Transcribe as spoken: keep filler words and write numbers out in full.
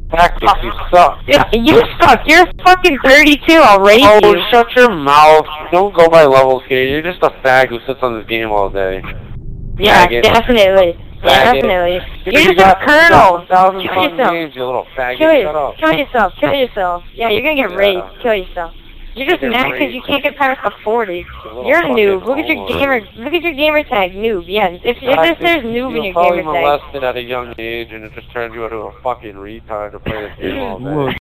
Tactics, you suck. Yeah, you suck. You're fucking thirty-two. I'll raise oh, you. Oh, shut your mouth. Don't go by levels, kid. You're just a fag who sits on this game all day. Yeah, Faggot. definitely. Yeah, Faggot. definitely. You You're just got a colonel. thousand Kill fucking yourself. games, you little faggot. Kill, Shut up. kill yourself. Kill yourself. Yeah, you're gonna get Yeah. raped. Kill yourself. You're just Get mad because raped. you can't get past the forty. You You're a little noob. fucking Look at your homo. gamer. Look at your gamer tag, noob. Yeah, if, if I this says think noob in you your were probably gamer tag. molested at a young age, and it just turned you into a fucking retard to play this game all day.